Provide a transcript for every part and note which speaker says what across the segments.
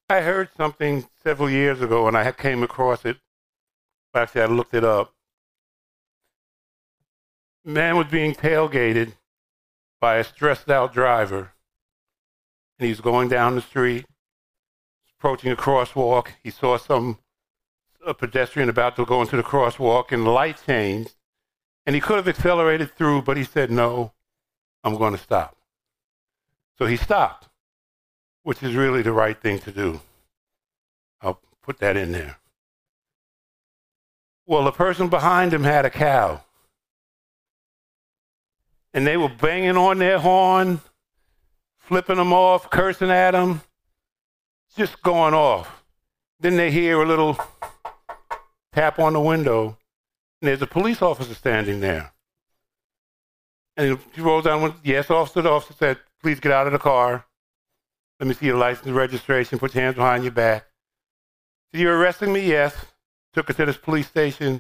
Speaker 1: I heard something several years ago, and I came across it. Actually, I looked it up. Man was being tailgated by a stressed-out driver, and he's going down the street, approaching a crosswalk. He saw a pedestrian about to go into the crosswalk, and the light changed, and he could have accelerated through, but he said, "No, I'm going to stop." So he stopped, which is really the right thing to do. I'll put that in there. Well, the person behind him had a cow, and they were banging on their horn, flipping them off, cursing at him, just going off. Then they hear a little tap on the window, and there's a police officer standing there. And he rolls down, "Yes, officer." The officer said, "Please get out of the car. Let me see your license and registration. Put your hands behind your back." "So you're arresting me?" "Yes." Took her to this police station,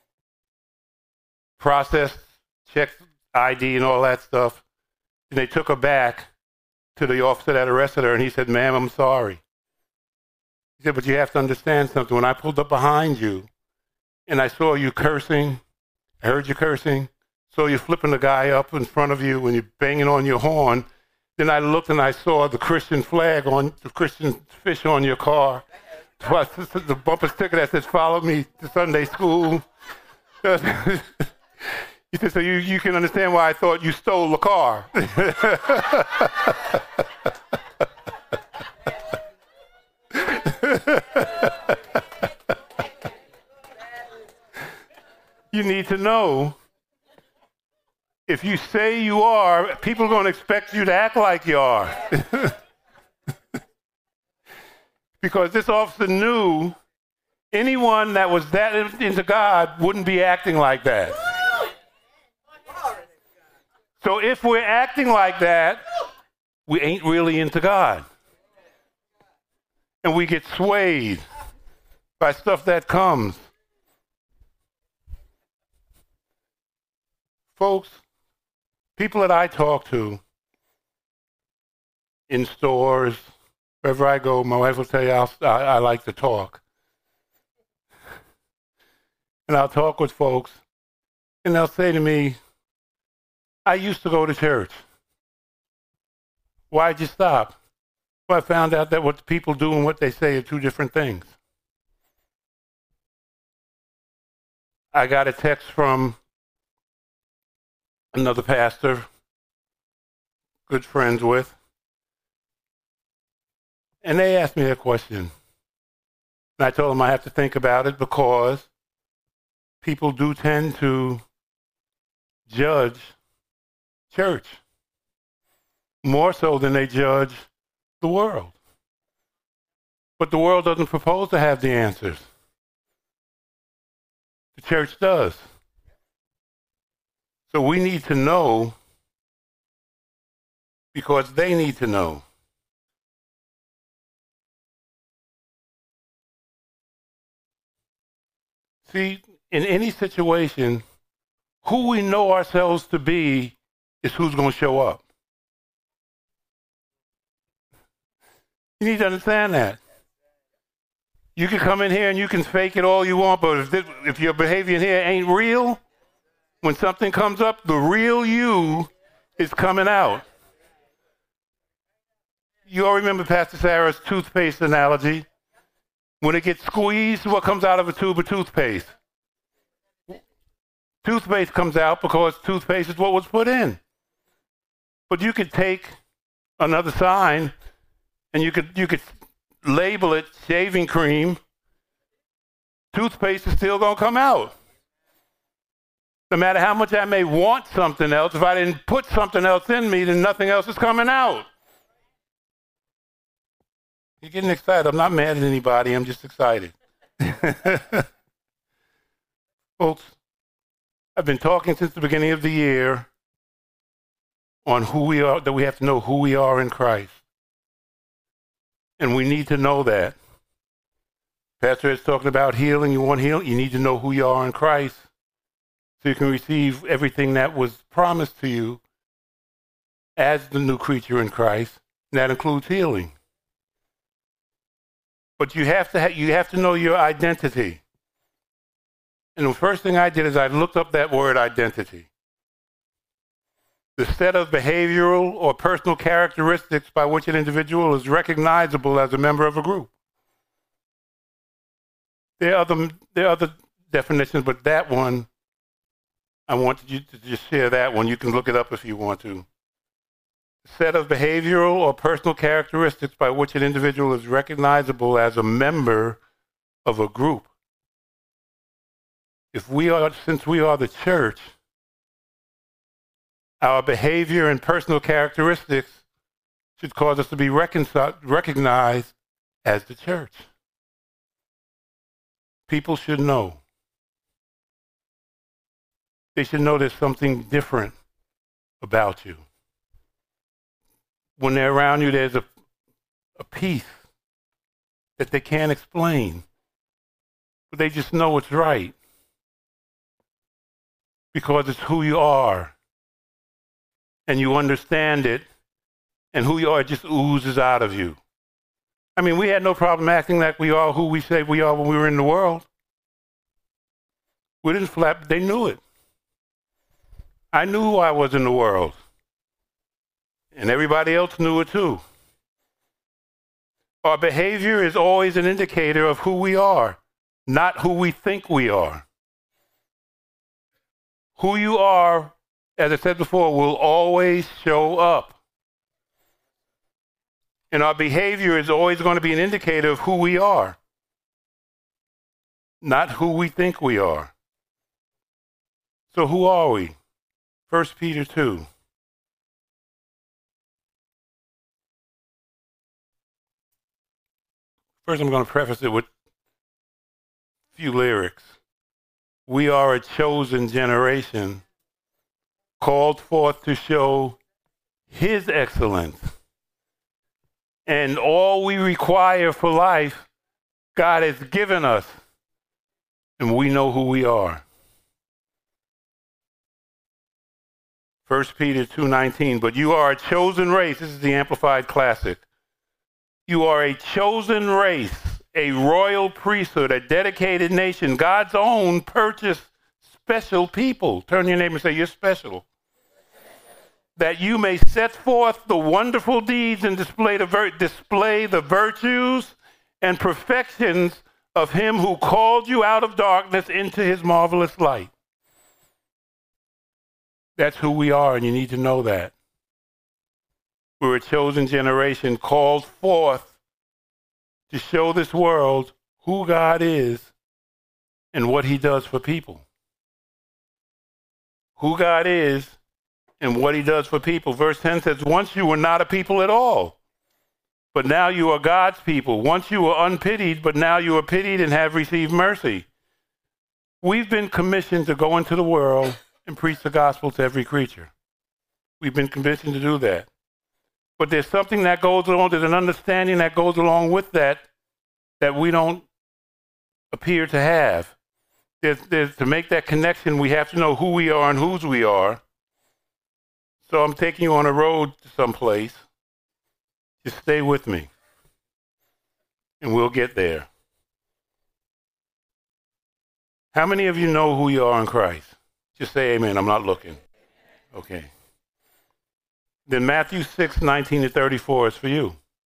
Speaker 1: processed, checked ID and all that stuff. And they took her back to the officer that arrested her, and he said, "Ma'am, I'm sorry." He said, "But you have to understand something. When I pulled up behind you and I saw you cursing, I heard you cursing, saw you flipping the guy up in front of you when you're banging on your horn, then I looked and I saw the Christian flag on the Christian fish on your car. The bumper sticker that says, 'Follow me to Sunday school.'" He said, "So you can understand why I thought you stole the car." You need to know, if you say you are, people are going to expect you to act like you are. Because this officer knew anyone that was that into God wouldn't be acting like that. So if we're acting like that, we ain't really into God. And we get swayed by stuff that comes. Folks, people that I talk to in stores, wherever I go, my wife will tell you I like to talk. And I'll talk with folks, and they'll say to me, "I used to go to church. Why'd you stop?" "Well, I found out that what the people do and what they say are two different things." I got a text from another pastor, good friends with, and they asked me a question. And I told them I have to think about it because people do tend to judge church more so than they judge the world. But the world doesn't propose to have the answers. The church does. So we need to know because they need to know. See, in any situation, who we know ourselves to be is who's going to show up. You need to understand that. You can come in here and you can fake it all you want, but if your behavior in here ain't real, when something comes up, the real you is coming out. You all remember Pastor Sarah's toothpaste analogy? When it gets squeezed, what comes out of a tube of toothpaste? Toothpaste comes out because toothpaste is what was put in. But you could take another sign and you could label it shaving cream. Toothpaste is still going to come out. No matter how much I may want something else, if I didn't put something else in me, then nothing else is coming out. You're getting excited. I'm not mad at anybody. I'm just excited. Folks, I've been talking since the beginning of the year on who we are, that we have to know who we are in Christ. And we need to know that. Pastor is talking about healing. You want healing? You need to know who you are in Christ so you can receive everything that was promised to you as the new creature in Christ. And that includes healing. But you have to know your identity. And the first thing I did is I looked up that word identity. The set of behavioral or personal characteristics by which an individual is recognizable as a member of a group. There are other definitions, but that one, I want you to just share that one. You can look it up if you want to. Set of behavioral or personal characteristics by which an individual is recognizable as a member of a group. Since we are the church, our behavior and personal characteristics should cause us to be recognized as the church. People should know. They should know there's something different about you. When they're around you, there's a peace that they can't explain, but they just know it's right because it's who you are, and you understand it, and who you are just oozes out of you. I mean, we had no problem acting like we are who we say we are when we were in the world. We didn't flap, they knew it. I knew who I was in the world. And everybody else knew it too. Our behavior is always an indicator of who we are, not who we think we are. Who you are, as I said before, will always show up. And our behavior is always going to be an indicator of who we are, not who we think we are. So who are we? 1 Peter 2. First, I'm going to preface it with a few lyrics. We are a chosen generation, called forth to show His excellence. And all we require for life, God has given us, and we know who we are. 1 Peter 2:19, but you are a chosen race. This is the Amplified Classic. You are a chosen race, a royal priesthood, a dedicated nation, God's own purchased special people. Turn to your neighbor and say, you're special. That you may set forth the wonderful deeds and display the virtues and perfections of Him who called you out of darkness into His marvelous light. That's who we are, and you need to know that. We're a chosen generation called forth to show this world who God is and what He does for people. Who God is and what He does for people. Verse 10 says, once you were not a people at all, but now you are God's people. Once you were unpitied, but now you are pitied and have received mercy. We've been commissioned to go into the world and preach the gospel to every creature. We've been commissioned to do that. But there's something that goes along, there's an understanding that goes along with that we don't appear to have. To make that connection, we have to know who we are and whose we are. So I'm taking you on a road to someplace. Just stay with me, and we'll get there. How many of you know who you are in Christ? Just say amen. I'm not looking. Okay. Then Matthew 6:19-34 is for you.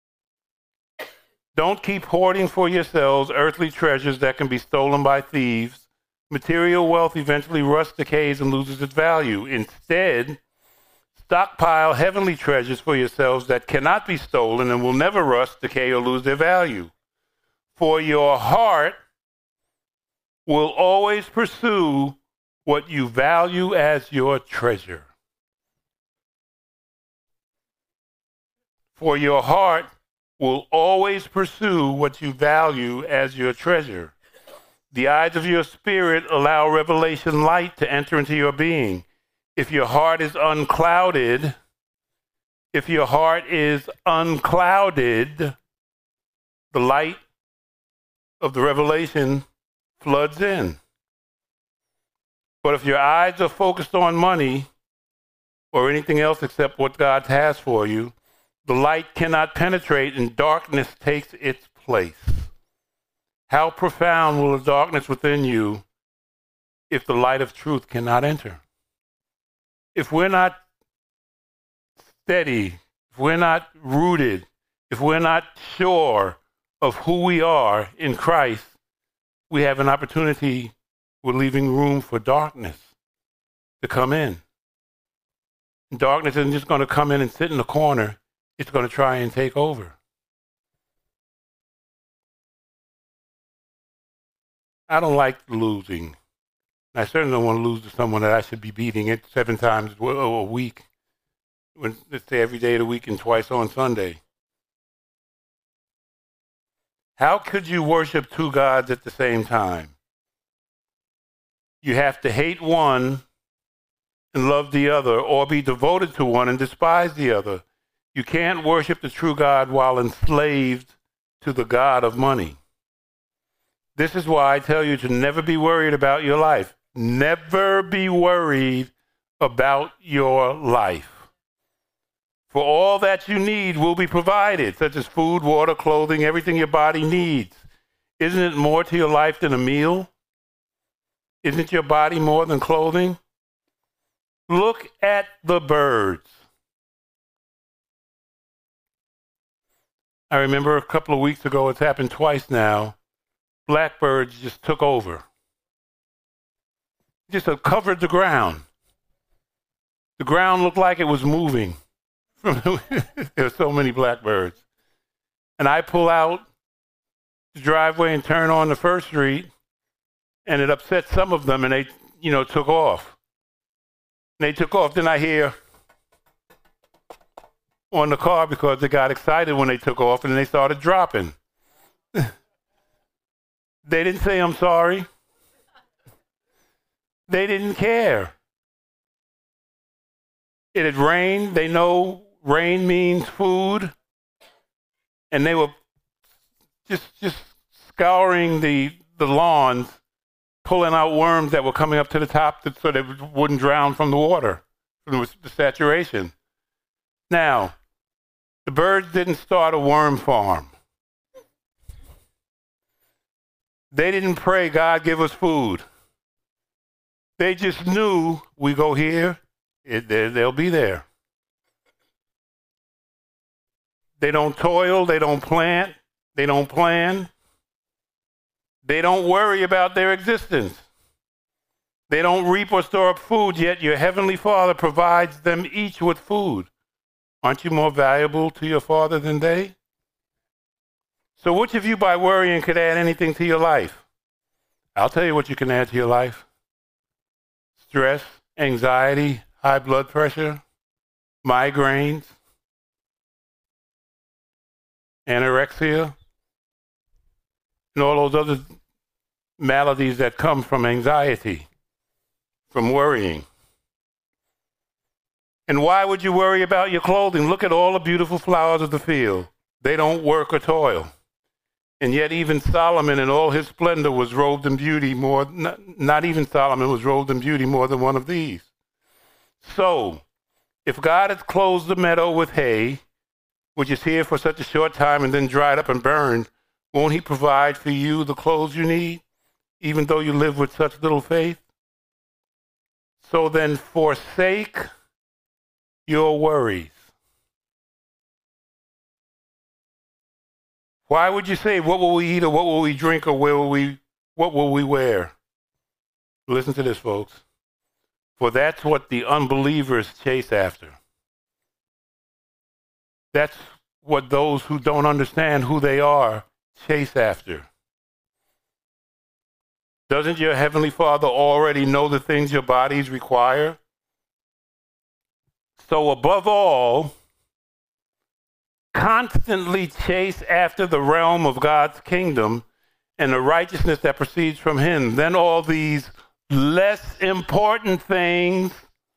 Speaker 1: Don't keep hoarding for yourselves earthly treasures that can be stolen by thieves. Material wealth eventually rusts, decays, and loses its value. Instead, stockpile heavenly treasures for yourselves that cannot be stolen and will never rust, decay, or lose their value. For your heart will always pursue what you value as your treasure. For your heart will always pursue what you value as your treasure. The eyes of your spirit allow revelation light to enter into your being. If your heart is unclouded, the light of the revelation floods in. But if your eyes are focused on money or anything else except what God has for you, the light cannot penetrate and darkness takes its place. How profound will the darkness within you if the light of truth cannot enter? If we're not steady, if we're not rooted, if we're not sure of who we are in Christ, we have an opportunity. We're leaving room for darkness to come in. Darkness isn't just going to come in and sit in the corner. It's going to try and take over. I don't like losing. I certainly don't want to lose to someone that I should be beating it 7 times a week. Let's say every day of the week and twice on Sunday. How could you worship 2 gods at the same time? You have to hate one and love the other, or be devoted to one and despise the other. You can't worship the true God while enslaved to the God of money. This is why I tell you to never be worried about your life. Never be worried about your life. For all that you need will be provided, such as food, water, clothing, everything your body needs. Isn't it more to your life than a meal? Isn't your body more than clothing? Look at the birds. I remember a couple of weeks ago, it's happened twice now, blackbirds just took over. Just covered the ground. The ground looked like it was moving. There were so many blackbirds. And I pull out the driveway and turn on the first street, and it upset some of them, and they, took off. And they took off. Then I hear on the car because they got excited when they took off, and they started dropping. They didn't say, "I'm sorry." They didn't care. It had rained. They know rain means food. And they were just scouring the lawns, pulling out worms that were coming up to the top so they wouldn't drown from the water, from the saturation. Now, the birds didn't start a worm farm. They didn't pray, "God, give us food." They just knew, we go here, they'll be there. They don't toil, they don't plant, they don't plan. They don't worry about their existence. They don't reap or store up food, yet your heavenly Father provides them each with food. Aren't you more valuable to your Father than they? So which of you by worrying could add anything to your life? I'll tell you what you can add to your life. Stress, anxiety, high blood pressure, migraines, anorexia, and all those other maladies that come from anxiety, from worrying. And why would you worry about your clothing? Look at all the beautiful flowers of the field. They don't work or toil. And yet even Solomon in all his splendor was robed in beauty more, not even Solomon was robed in beauty more than one of these. So, if God has clothed the meadow with hay, which is here for such a short time and then dried up and burned, won't he provide for you the clothes you need, even though you live with such little faith? So then forsake your worries. Why would you say, what will we eat or what will we drink or what will we wear? Listen to this, folks. For that's what the unbelievers chase after. That's what those who don't understand who they are chase after. Doesn't your Heavenly Father already know the things your bodies require? So above all, constantly chase after the realm of God's kingdom and the righteousness that proceeds from Him. Then all these less important things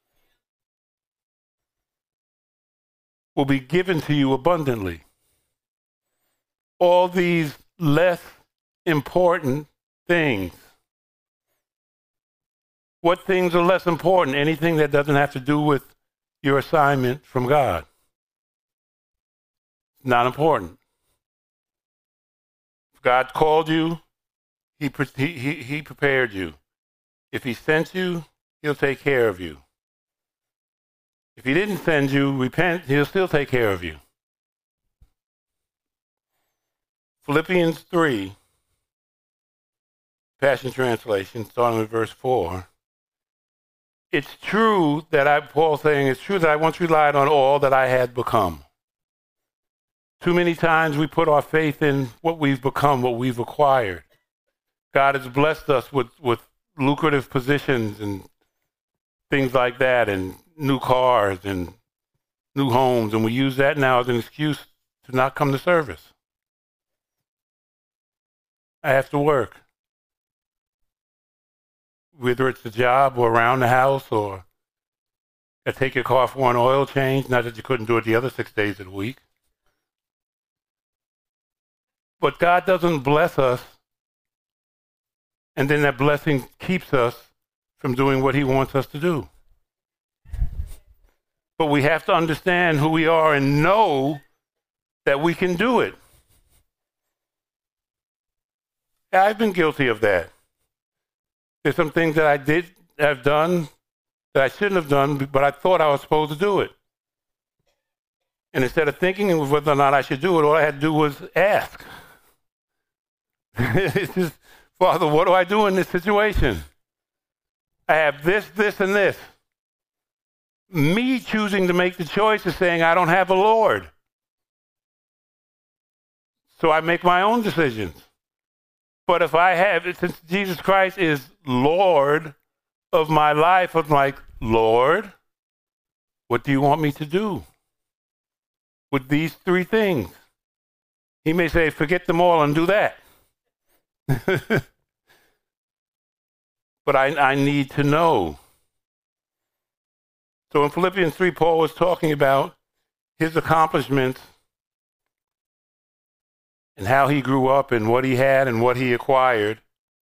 Speaker 1: will be given to you abundantly. All these less important things. What things are less important? Anything that doesn't have to do with your assignment from God. Not important. If God called you He prepared you. If he sent you, he'll take care of you. If he didn't send you, repent, he'll still take care of you. Philippians 3, Passion Translation, starting with verse 4. It's true that Paul's saying, it's true that I once relied on all that I had become. Too many times we put our faith in what we've become, what we've acquired. God has blessed us with lucrative positions and things like that, and new cars and new homes, and we use that now as an excuse to not come to service. I have to work. Whether it's the job or around the house, or I take your car for an oil change, not that you couldn't do it the other 6 days of the week. But God doesn't bless us, and then that blessing keeps us from doing what he wants us to do. But we have to understand who we are and know that we can do it. I've been guilty of that. There's some things that I've done that I shouldn't have done, but I thought I was supposed to do it. And instead of thinking whether or not I should do it, all I had to do was ask. It's just, Father, what do I do in this situation? I have this, and this. Me choosing to make the choice is saying I don't have a Lord. So I make my own decisions. But if I have, since Jesus Christ is Lord of my life, I'm like, Lord, what do you want me to do with these three things? He may say, forget them all and do that. But I need to know. So in Philippians 3, Paul was talking about his accomplishments and how he grew up and what he had and what he acquired.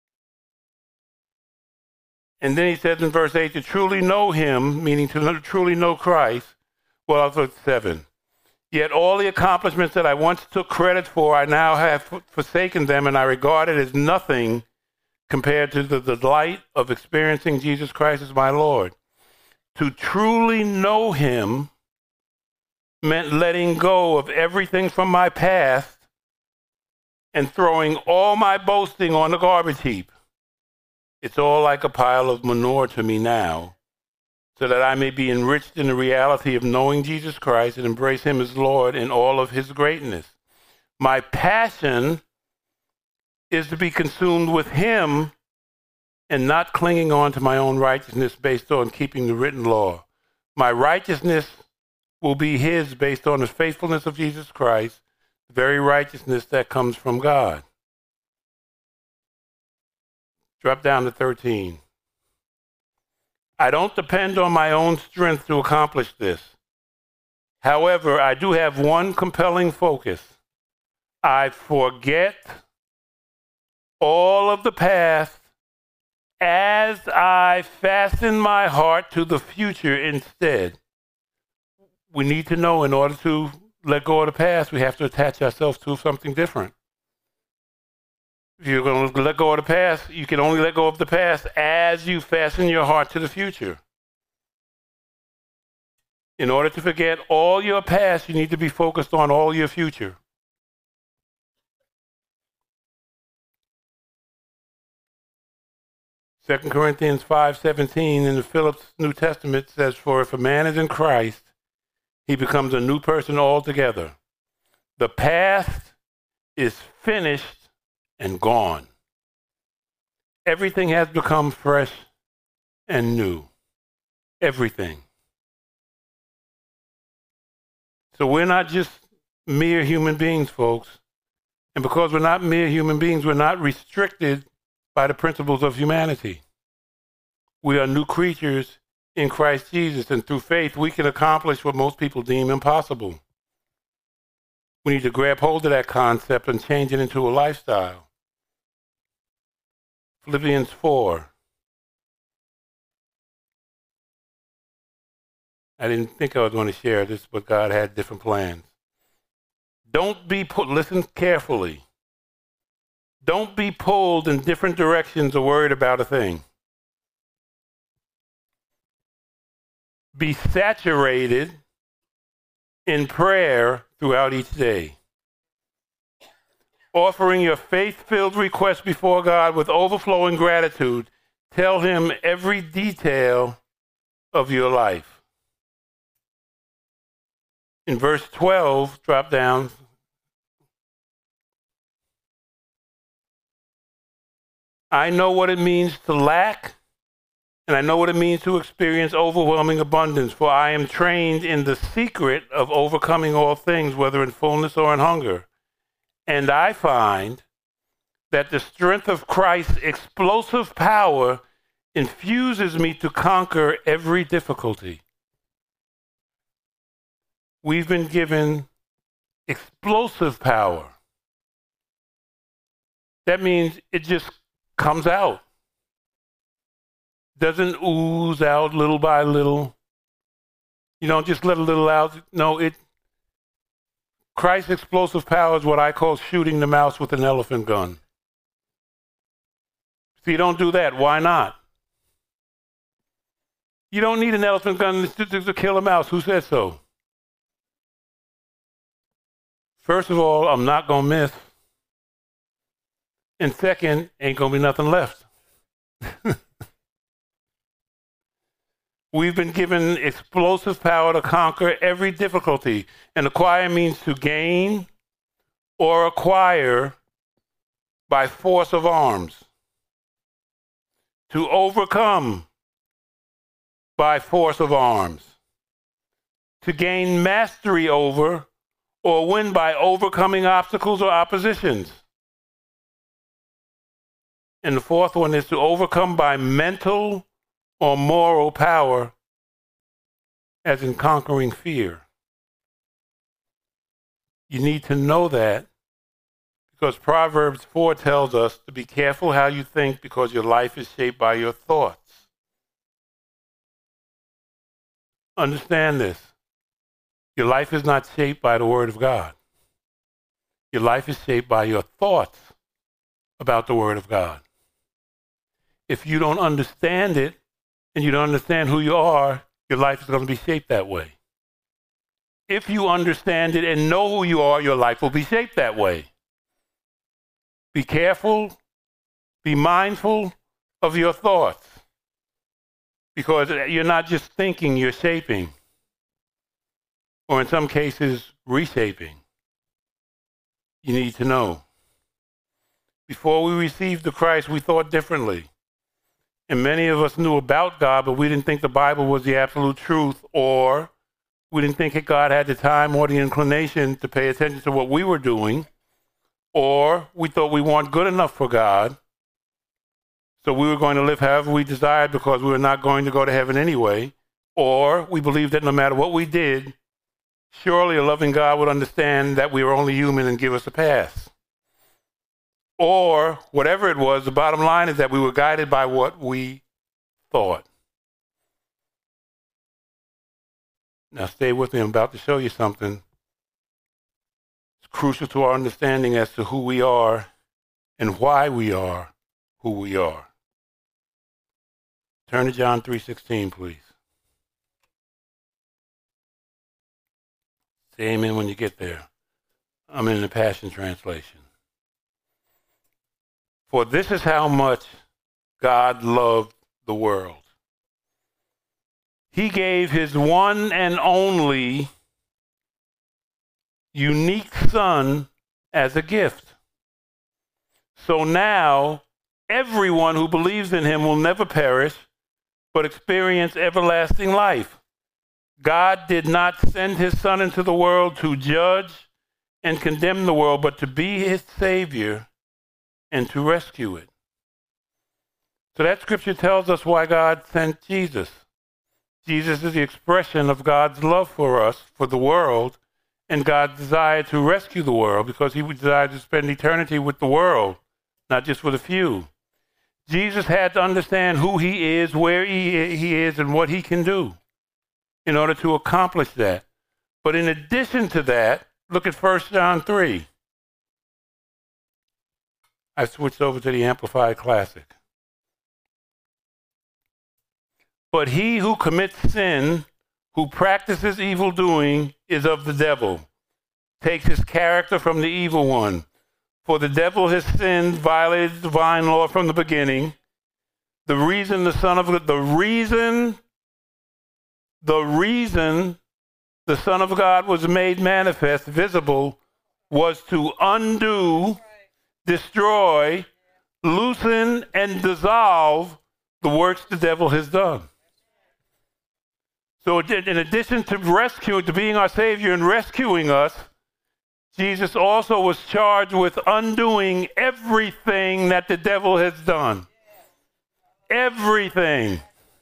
Speaker 1: And then he says in verse 8, to truly know him, meaning to truly know Christ. Well, I'll look at 7. Yet all the accomplishments that I once took credit for, I now have forsaken them, and I regard it as nothing compared to the delight of experiencing Jesus Christ as my Lord. To truly know him meant letting go of everything from my past and throwing all my boasting on the garbage heap. It's all like a pile of manure to me now, so that I may be enriched in the reality of knowing Jesus Christ and embrace him as Lord in all of his greatness. My passion is to be consumed with him and not clinging on to my own righteousness based on keeping the written law. My righteousness will be his based on the faithfulness of Jesus Christ, the very righteousness that comes from God. Drop down to 13. I don't depend on my own strength to accomplish this. However, I do have one compelling focus. I forget all of the past as I fasten my heart to the future instead. We need to know, in order to let go of the past, we have to attach ourselves to something different. If you're going to let go of the past, you can only let go of the past as you fasten your heart to the future. In order to forget all your past, you need to be focused on all your future. Second Corinthians 5:17 in the Phillips New Testament says, for if a man is in Christ, he becomes a new person altogether. The past is finished and gone. Everything has become fresh and new. Everything. So we're not just mere human beings, folks. And because we're not mere human beings, we're not restricted by the principles of humanity. We are new creatures in Christ Jesus, and through faith we can accomplish what most people deem impossible. We need to grab hold of that concept and change it into a lifestyle. Philippians 4. I didn't think I was going to share this, but God had different plans. Listen carefully. Don't be pulled in different directions or worried about a thing. Be saturated in prayer throughout each day. Offering your faith-filled request before God with overflowing gratitude. Tell him every detail of your life. In verse 12, drop down. I know what it means to lack, and I know what it means to experience overwhelming abundance, for I am trained in the secret of overcoming all things, whether in fullness or in hunger. And I find that the strength of Christ's explosive power infuses me to conquer every difficulty. We've been given explosive power. That means it just comes out. Doesn't ooze out little by little. You don't just let a little out. No, Christ's explosive power is what I call shooting the mouse with an elephant gun. So you don't do that. Why not? You don't need an elephant gun to kill a mouse. Who said so? First of all, I'm not going to miss. And second, ain't going to be nothing left. We've been given explosive power to conquer every difficulty. And acquire means to gain or acquire by force of arms. To overcome by force of arms. To gain mastery over or win by overcoming obstacles or oppositions. And the fourth one is to overcome by mental or moral power, as in conquering fear. You need to know that because Proverbs 4 tells us to be careful how you think because your life is shaped by your thoughts. Understand this. Your life is not shaped by the Word of God. Your life is shaped by your thoughts about the Word of God. If you don't understand it, and you don't understand who you are, your life is going to be shaped that way. If you understand it and know who you are, your life will be shaped that way. Be careful, be mindful of your thoughts, because you're not just thinking, you're shaping, or in some cases, reshaping. You need to know. Before we received the Christ, we thought differently. And many of us knew about God, but we didn't think the Bible was the absolute truth, or we didn't think that God had the time or the inclination to pay attention to what we were doing, or we thought we weren't good enough for God, so we were going to live however we desired because we were not going to go to heaven anyway, or we believed that no matter what we did, surely a loving God would understand that we were only human and give us a pass. Or whatever it was, the bottom line is that we were guided by what we thought. Now stay with me. I'm about to show you something. It's crucial to our understanding as to who we are and why we are who we are. Turn to John 3:16, please. Say amen when you get there. I'm in the Passion Translation. For this is how much God loved the world. He gave his one and only unique Son as a gift. So now everyone who believes in him will never perish, but experience everlasting life. God did not send his Son into the world to judge and condemn the world, but to be his Savior and to rescue it. So that scripture tells us why God sent Jesus. Jesus is the expression of God's love for us, for the world, and God's desire to rescue the world because he desired to spend eternity with the world, not just with a few. Jesus had to understand who he is, where he is, and what he can do in order to accomplish that. But in addition to that, look at 1 John 3. I switched over to the Amplified Classic. But he who commits sin, who practices evil doing, is of the devil, takes his character from the evil one. For the devil has sinned, violated the divine law from the beginning. The reason the Son of God was made manifest, visible, was to undo, destroy, loosen, and dissolve the works the devil has done. So in addition to being our Savior and rescuing us, Jesus also was charged with undoing everything that the devil has done. Everything.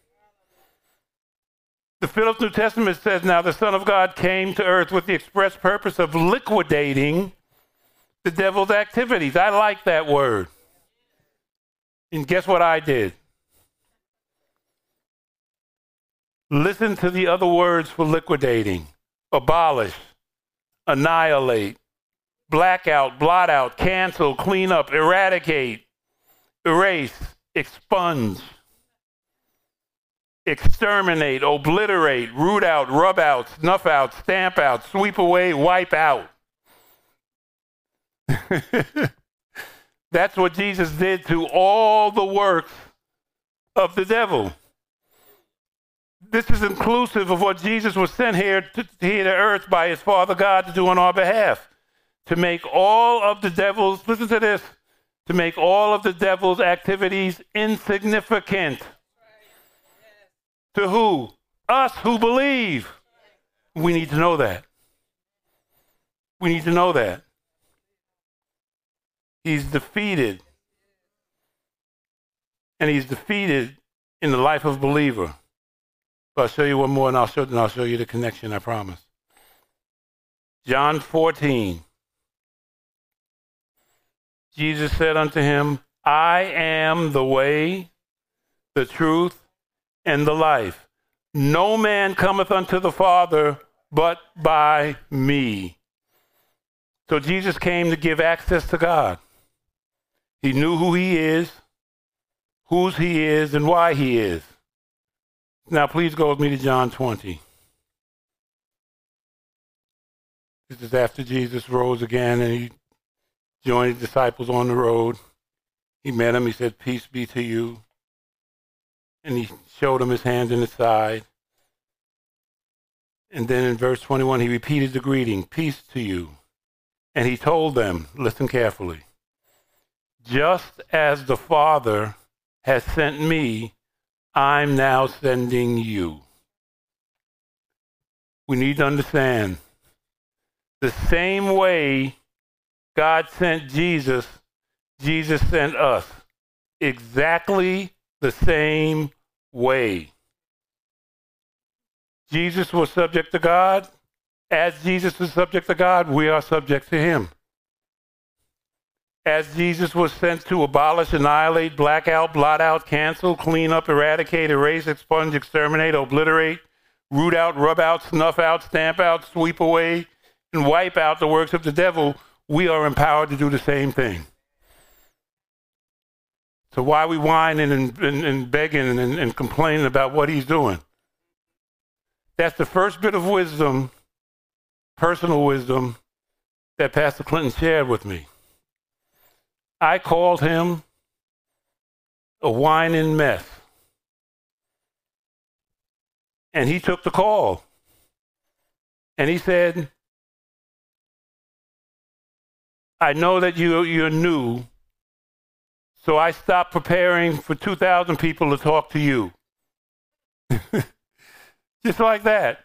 Speaker 1: The Phillips New Testament says, now the Son of God came to earth with the express purpose of liquidating the devil's activities. I like that word. And guess what I did? Listen to the other words for liquidating. Abolish, annihilate, blackout, blot out, cancel, clean up, eradicate, erase, expunge, exterminate, obliterate, root out, rub out, snuff out, stamp out, sweep away, wipe out. That's what Jesus did to all the works of the devil. This is inclusive of what Jesus was sent here to earth by his Father God to do on our behalf. To make all of the devil's, listen to this, to make all of the devil's activities insignificant. To who? Us who believe. We need to know that. We need to know that. He's defeated. And he's defeated in the life of a believer. But I'll show you one more, and I'll show you the connection, I promise. John 14. Jesus said unto him, I am the way, the truth, and the life. No man cometh unto the Father but by me. So Jesus came to give access to God. He knew who he is, whose he is, and why he is. Now, please go with me to John 20. This is after Jesus rose again and he joined his disciples on the road. He met them. He said, peace be to you. And he showed them his hands and his side. And then in verse 21, he repeated the greeting, peace to you. And he told them, listen carefully, just as the Father has sent me, I'm now sending you. We need to understand the same way God sent Jesus, Jesus sent us. Exactly the same way. Jesus was subject to God. As Jesus was subject to God, we are subject to him. As Jesus was sent to abolish, annihilate, black out, blot out, cancel, clean up, eradicate, erase, expunge, exterminate, obliterate, root out, rub out, snuff out, stamp out, sweep away, and wipe out the works of the devil, we are empowered to do the same thing. So why are we whining and begging and complaining about what he's doing? That's the first bit of wisdom, personal wisdom, that Pastor Clinton shared with me. I called him a whining mess. And he took the call. And he said, I know that you're new, so I stopped preparing for 2,000 people to talk to you. Just like that.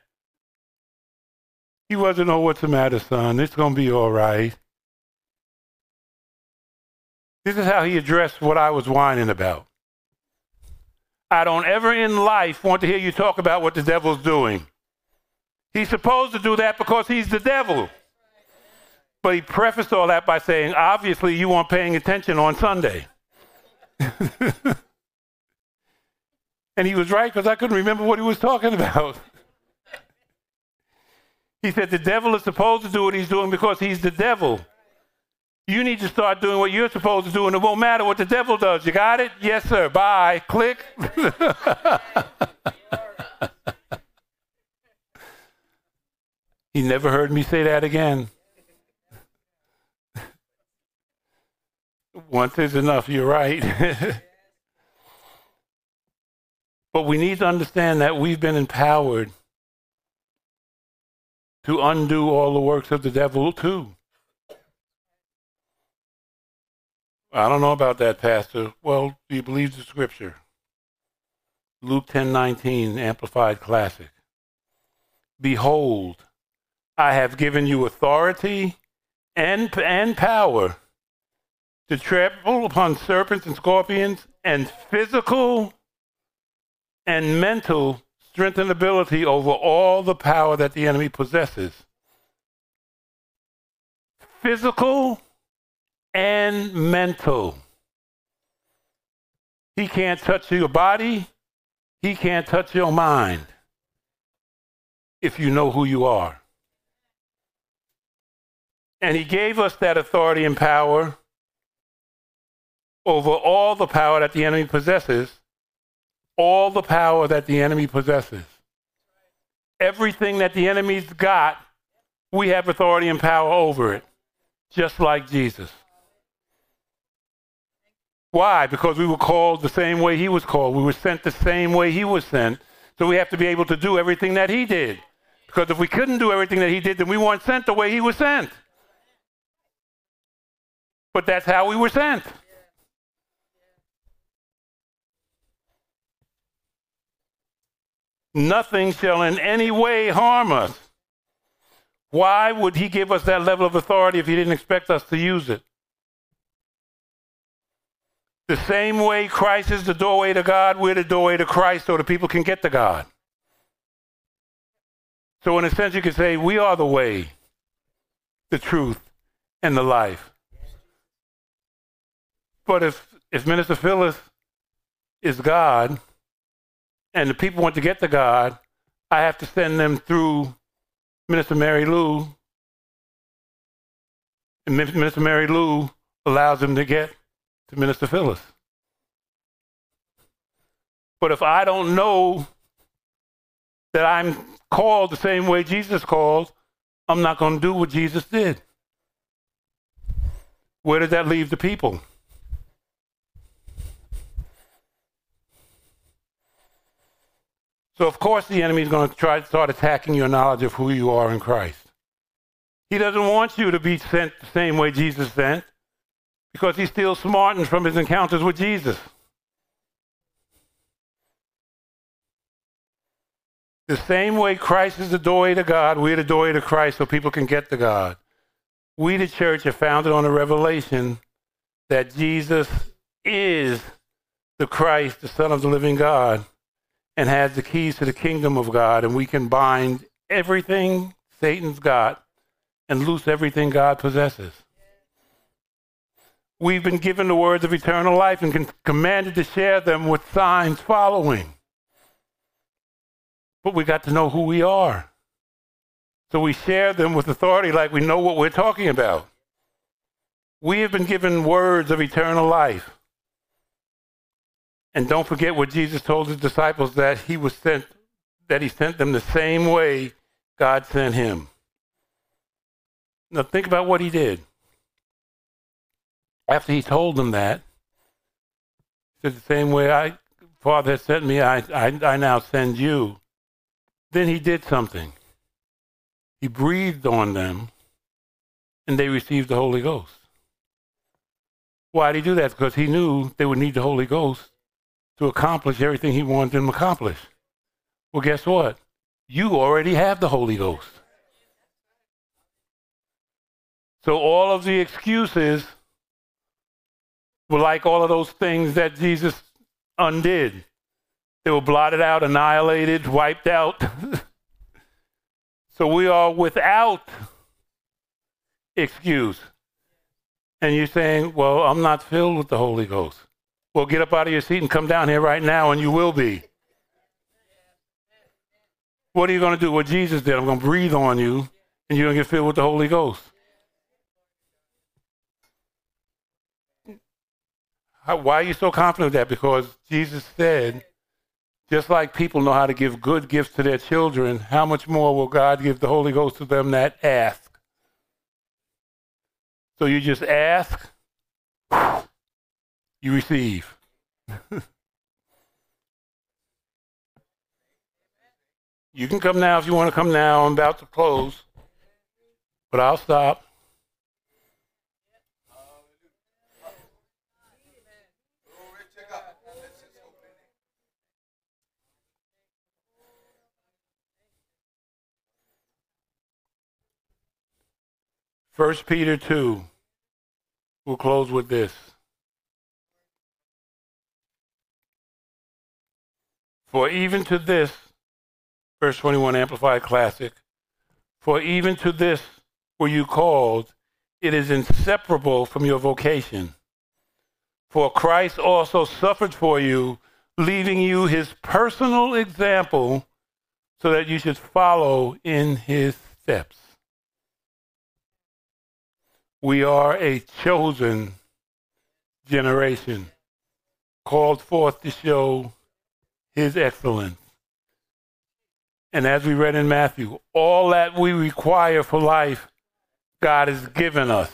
Speaker 1: He wasn't, oh, what's the matter, son? It's going to be all right. This is how he addressed what I was whining about. I don't ever in life want to hear you talk about what the devil's doing. He's supposed to do that because he's the devil. But he prefaced all that by saying, obviously you weren't paying attention on Sunday. And he was right because I couldn't remember what he was talking about. He said the devil is supposed to do what he's doing because he's the devil. You need to start doing what you're supposed to do, and it won't matter what the devil does. You got it? Yes, sir. Bye. Click. He never heard me say that again. Once is enough. You're right. But we need to understand that we've been empowered to undo all the works of the devil too. I don't know about that, Pastor. Well, do you believe the scripture? Luke 10:19, Amplified Classic. Behold, I have given you authority and power to trample upon serpents and scorpions and physical and mental strength and ability over all the power that the enemy possesses. Physical and mental. He can't touch your body. He can't touch your mind if you know who you are. And he gave us that authority and power over all the power that the enemy possesses. All the power that the enemy possesses. Everything that the enemy's got, we have authority and power over it, just like Jesus. Why? Because we were called the same way he was called. We were sent the same way he was sent. So we have to be able to do everything that he did. Because if we couldn't do everything that he did, then we weren't sent the way he was sent. But that's how we were sent. Nothing shall in any way harm us. Why would he give us that level of authority if he didn't expect us to use it? The same way Christ is the doorway to God, we're the doorway to Christ so that people can get to God. So in a sense, you could say we are the way, the truth, and the life. But if Minister Phyllis is God, and the people want to get to God, I have to send them through Minister Mary Lou. And Minister Mary Lou allows them to get to Minister Phyllis. But if I don't know that I'm called the same way Jesus called, I'm not going to do what Jesus did. Where did that leave the people? So, of course, the enemy is going to try to start attacking your knowledge of who you are in Christ. He doesn't want you to be sent the same way Jesus sent because he's still smartened from his encounters with Jesus. The same way Christ is the doorway to God, we're the doorway to Christ so people can get to God. We, the church, are founded on a revelation that Jesus is the Christ, the Son of the living God, and has the keys to the kingdom of God, and we can bind everything Satan's got and loose everything God possesses. We've been given the words of eternal life and commanded to share them with signs following. But we got to know who we are. So we share them with authority like we know what we're talking about. We have been given words of eternal life. And don't forget what Jesus told his disciples, that he sent them the same way God sent him. Now think about what he did. After he told them that, he said, the same way Father has sent me, I now send you. Then he did something. He breathed on them, and they received the Holy Ghost. Why did he do that? Because he knew they would need the Holy Ghost to accomplish everything he wanted them to accomplish. Well, guess what? You already have the Holy Ghost. So all of the excuses were like all of those things that Jesus undid. They were blotted out, annihilated, wiped out. So we are without excuse. And you're saying, well, I'm not filled with the Holy Ghost. Well, get up out of your seat and come down here right now, and you will be. What are you going to do? What Jesus did. I'm going to breathe on you, and you're going to get filled with the Holy Ghost. Why are you so confident of that? Because Jesus said, just like people know how to give good gifts to their children, how much more will God give the Holy Ghost to them that ask? So you just ask, you receive. You can come now if you want to come now. I'm about to close, but I'll stop. 1 Peter 2. We'll close with this. For even to this, verse 21, Amplified Classic, for even to this were you called, it is inseparable from your vocation. For Christ also suffered for you, leaving you his personal example so that you should follow in his steps. We are a chosen generation, called forth to show his excellence. And as we read in Matthew, all that we require for life, God has given us.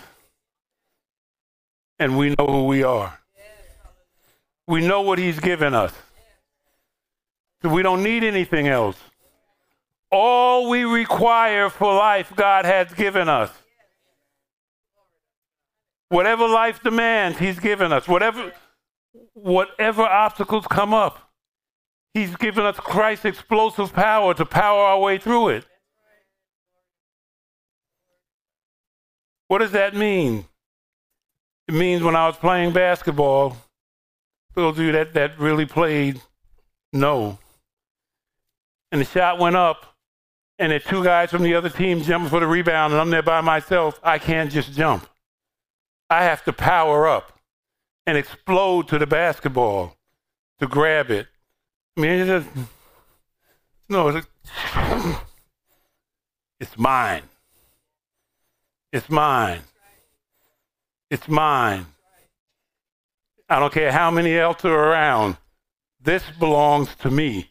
Speaker 1: And we know who we are. We know what he's given us. So we don't need anything else. All we require for life, God has given us. Whatever life demands, he's given us. Whatever obstacles come up, he's given us Christ's explosive power to power our way through it. What does that mean? It means when I was playing basketball, those of you that really played know, and the shot went up, and there are two guys from the other team jumping for the rebound, and I'm there by myself, I can't just jump. I have to power up and explode to the basketball to grab it. I mean, it's mine. It's mine. It's mine. I don't care how many else are around. This belongs to me.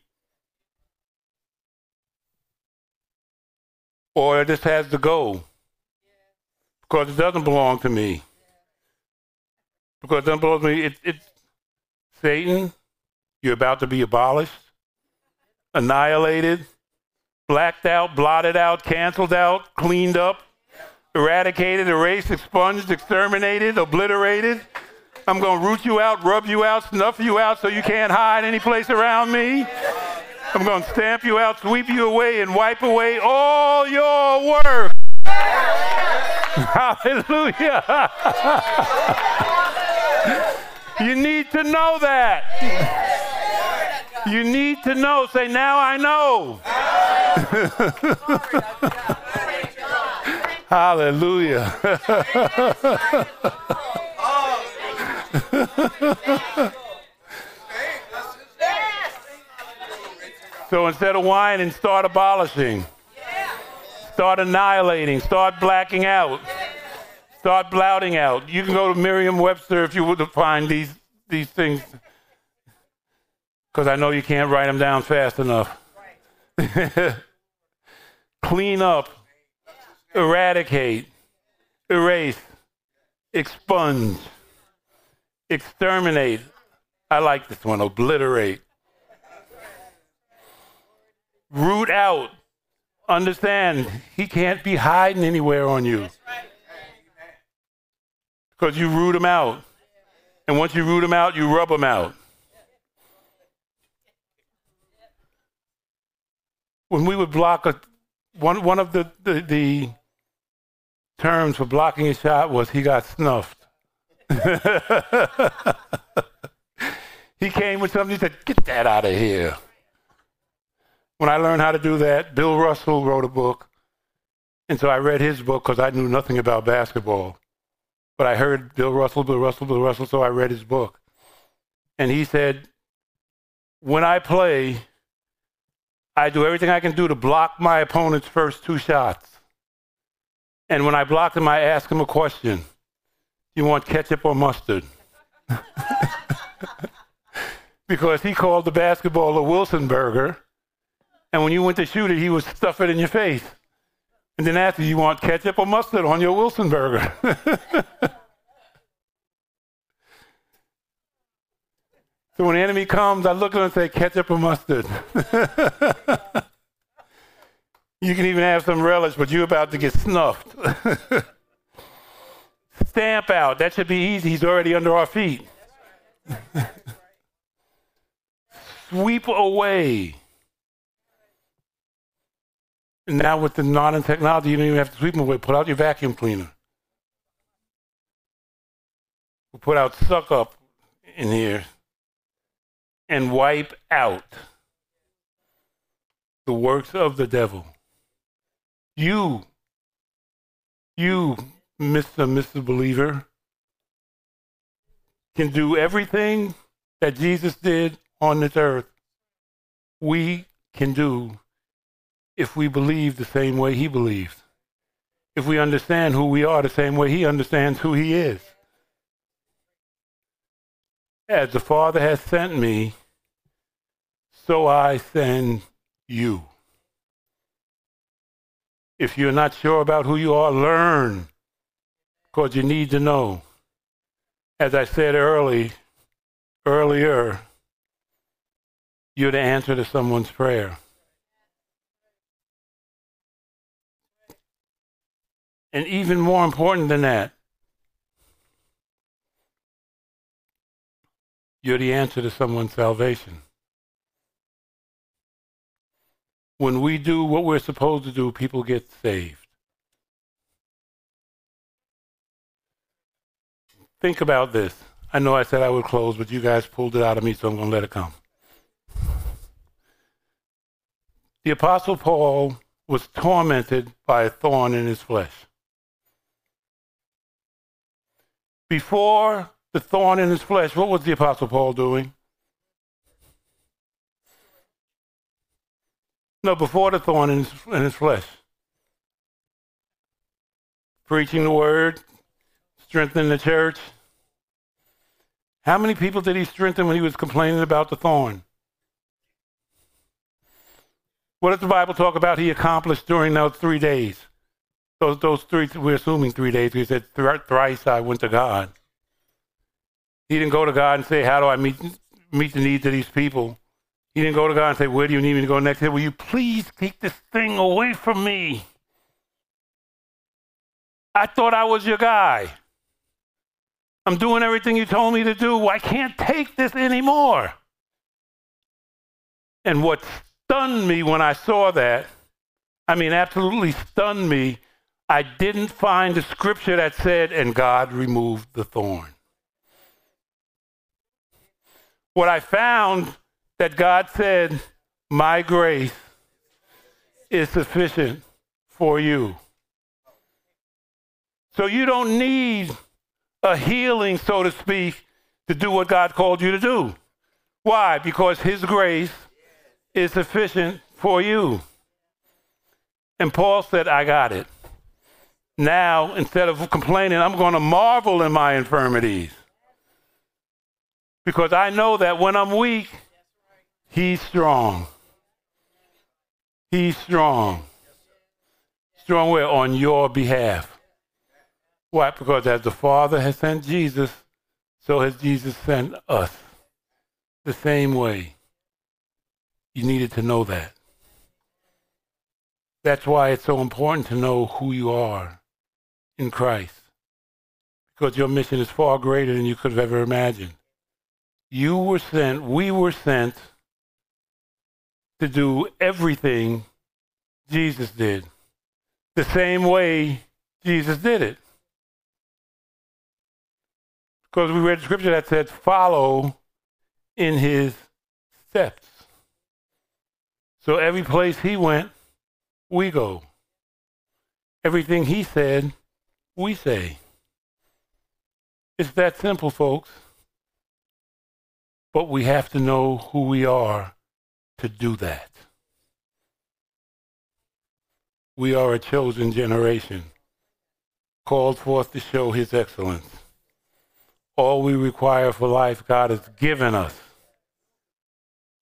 Speaker 1: Or this has to go because it doesn't belong to me. Because it doesn't belong to me. It's Satan, you're about to be abolished, annihilated, blacked out, blotted out, canceled out, cleaned up, eradicated, erased, expunged, exterminated, obliterated. I'm going to root you out, rub you out, snuff you out so you can't hide any place around me. I'm going to stamp you out, sweep you away, and wipe away all your work. Hallelujah. You need to know that. You need to know. Say, now I know. Hallelujah. So instead of whining, start abolishing. Start annihilating. Start blacking out. Start blotting out. You can go to Merriam-Webster if you would to find these things. Because I know you can't write them down fast enough. Clean up. Eradicate. Erase. Expunge. Exterminate. I like this one. Obliterate. Root out. Understand, he can't be hiding anywhere on you. Because you root him out. And once you root him out, you rub him out. When we would block one of the terms for blocking a shot was he got snuffed. He came with something, he said, get that out of here. When I learned how to do that, Bill Russell wrote a book. And so I read his book because I knew nothing about basketball. But I heard Bill Russell, so I read his book. And he said, when I play, I do everything I can do to block my opponent's first two shots. And when I block them, I ask him a question. You want ketchup or mustard? because he called the basketball a Wilson burger. And when you went to shoot it, he would stuff it in your face. And then after, you want ketchup or mustard on your Wilson burger. So when the enemy comes, I look at him and say, ketchup or mustard. You can even have some relish, but you're about to get snuffed. Stamp out. That should be easy. He's already under our feet. Sweep away. And now with the modern technology, you don't even have to sweep them away. Put out your vacuum cleaner. We'll put out suck up in here and wipe out the works of the devil. You, Mr. and Mrs. Believer, can do everything that Jesus did on this earth. We can do if we believe the same way he believed. If we understand who we are the same way he understands who he is. As the Father has sent me, so I send you. If you're not sure about who you are, learn, because you need to know. As I said earlier, you're the answer to someone's prayer. And even more important than that, you're the answer to someone's salvation. When we do what we're supposed to do, people get saved. Think about this. I know I said I would close, but you guys pulled it out of me, so I'm going to let it come. The Apostle Paul was tormented by a thorn in his flesh. Before the thorn in his flesh, what was the Apostle Paul doing? No, before the thorn in his flesh. Preaching the word, strengthening the church. How many people did he strengthen when he was complaining about the thorn? What does the Bible talk about he accomplished during those 3 days? Those three, we're assuming 3 days. He said, thrice I went to God. He didn't go to God and say, how do I meet the needs of these people? He didn't go to God and say, where do you need me to go next? He said, will you please take this thing away from me? I thought I was your guy. I'm doing everything you told me to do. I can't take this anymore. And what stunned me when I saw that, absolutely stunned me, I didn't find a scripture that said, and God removed the thorn. What I found that God said, my grace is sufficient for you. So you don't need a healing, so to speak, to do what God called you to do. Why? Because his grace is sufficient for you. And Paul said, I got it. Now, instead of complaining, I'm going to marvel in my infirmities. Because I know that when I'm weak, he's strong. He's strong. Strong where? On your behalf. Why? Because as the Father has sent Jesus, so has Jesus sent us. The same way. You needed to know that. That's why it's so important to know who you are in Christ. Because your mission is far greater than you could have ever imagined. You were sent, we were sent to do everything Jesus did. The same way Jesus did it. Because we read scripture that said, follow in his steps. So every place he went, we go. Everything he said, we say. It's that simple, folks. But we have to know who we are to do that. We are a chosen generation, called forth to show his excellence. All we require for life, God has given us.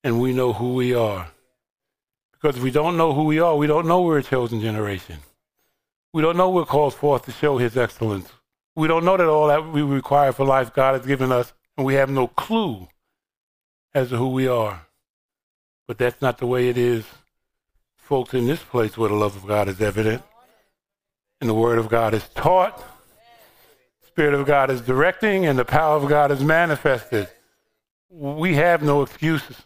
Speaker 1: and we know who we are. Because if we don't know who we are, we don't know we're a chosen generation. We don't know we're called forth to show his excellence. We don't know that all that we require for life God has given us, and we have no clue as to who we are. But that's not the way it is, folks, in this place where the love of God is evident, and the word of God is taught, the Spirit of God is directing, and the power of God is manifested. We have no excuses.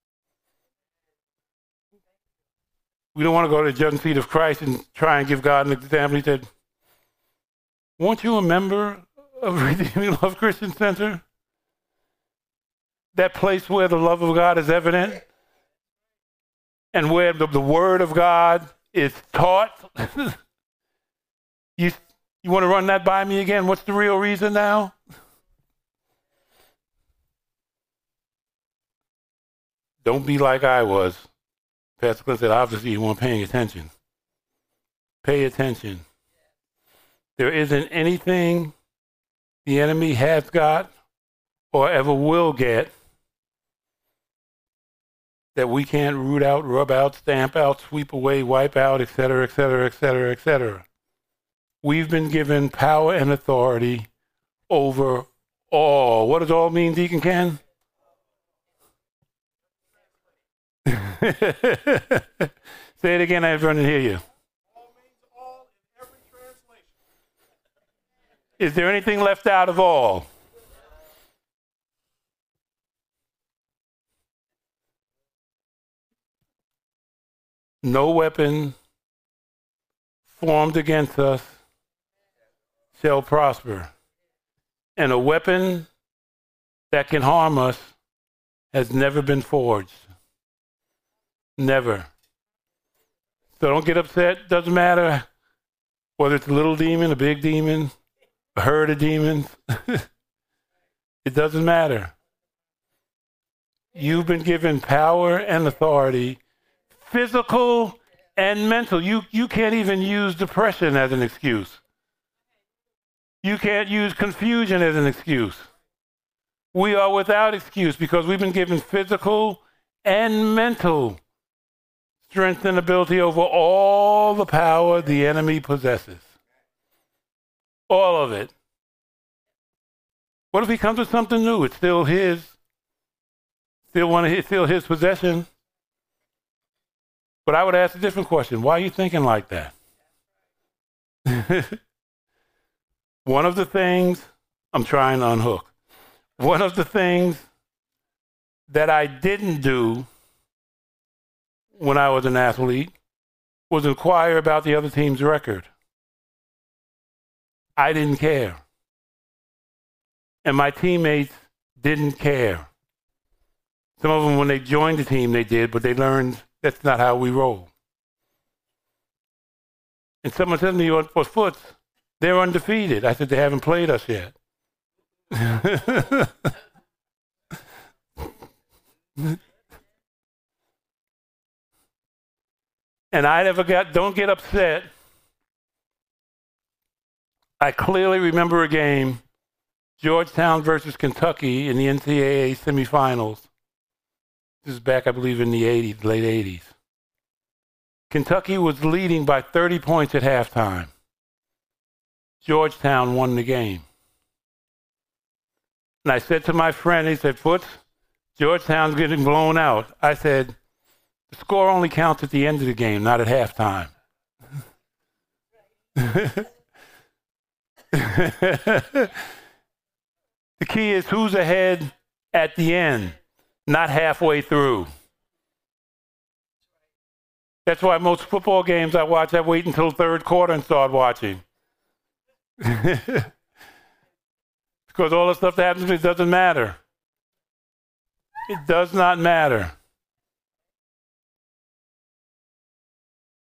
Speaker 1: We don't want to go to the judgment seat of Christ and try and give God an example. He said, weren't you a member of Redeeming Love Christian Center? That place where the love of God is evident and where the word of God is taught. You want to run that by me again? What's the real reason now? Don't be like I was. Pastor Clint said, obviously you weren't paying attention. Pay attention. There isn't anything the enemy has got or ever will get that we can't root out, rub out, stamp out, sweep away, wipe out, etc., etc., etc., etc. We've been given power and authority over all. What does all mean, Deacon Ken? Say it again, everyone can hear you.
Speaker 2: All means all in every translation.
Speaker 1: Is there anything left out of all? No weapon formed against us shall prosper. And a weapon that can harm us has never been forged. Never. So don't get upset. Doesn't matter whether it's a little demon, a big demon, a herd of demons. It doesn't matter. You've been given power and authority, physical and mental. You can't even use depression as an excuse. You can't use confusion as an excuse. We are without excuse because we've been given physical and mental strength and ability over all the power the enemy possesses. All of it. What if he comes with something new? It's still his. Still his possession. But I would ask a different question. Why are you thinking like that? One of the things, I'm trying to unhook. One of the things that I didn't do when I was an athlete was inquire about the other team's record. I didn't care. And my teammates didn't care. Some of them, when they joined the team, they did, but they learned that's not how we roll. And someone said to me, "Well, Foots, they're undefeated." I said, "They haven't played us yet." And don't get upset. I clearly remember a game, Georgetown versus Kentucky in the NCAA semifinals. This is back, I believe, in the late 80s. Kentucky was leading by 30 points at halftime. Georgetown won the game. And I said to my friend, he said, "Foots, Georgetown's getting blown out." I said, "The score only counts at the end of the game, not at halftime." The key is who's ahead at the end, not halfway through. That's why most football games I watch, I wait until third quarter and start watching. Because all the stuff that happens, it doesn't matter. It does not matter.